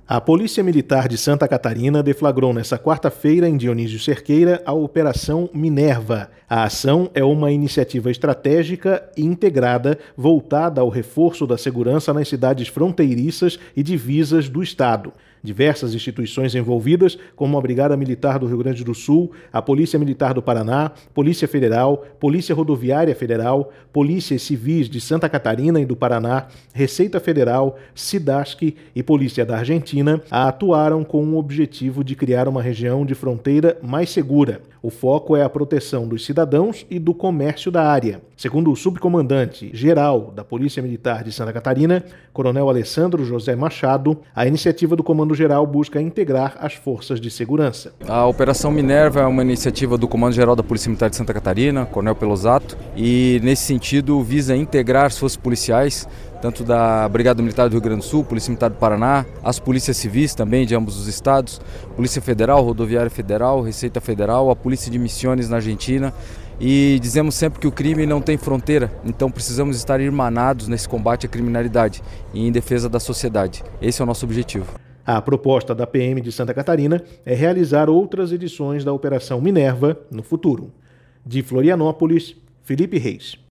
A Polícia Militar de Santa Catarina deflagrou nesta quarta-feira, em Dionísio Cerqueira, a Operação Minerva. A ação é uma iniciativa estratégica e integrada voltada ao reforço da segurança nas cidades fronteiriças e divisas do Estado. Diversas instituições envolvidas, como a Brigada Militar do Rio Grande do Sul, a Polícia Militar do Paraná, Polícia Federal, Polícia Rodoviária Federal, Polícias Civis de Santa Catarina e do Paraná, Receita Federal, SIDASC e Polícia da Argentina, atuaram com o objetivo de criar uma região de fronteira mais segura. O foco é a proteção dos cidadãos e do comércio da área. Segundo o subcomandante-geral da Polícia Militar de Santa Catarina, Coronel Alessandro José Machado, a iniciativa do Comando-Geral busca integrar as forças de segurança. A Operação Minerva é uma iniciativa do Comando-Geral da Polícia Militar de Santa Catarina, Coronel Pelosato, e nesse sentido visa integrar as forças policiais, tanto da Brigada Militar do Rio Grande do Sul, Polícia Militar do Paraná, as polícias civis também de ambos os estados, Polícia Federal, Rodoviária Federal, Receita Federal, a Polícia de Missões na Argentina. E dizemos sempre que o crime não tem fronteira, então precisamos estar irmanados nesse combate à criminalidade e em defesa da sociedade. Esse é o nosso objetivo. A proposta da PM de Santa Catarina é realizar outras edições da Operação Minerva no futuro. De Florianópolis, Felipe Reis.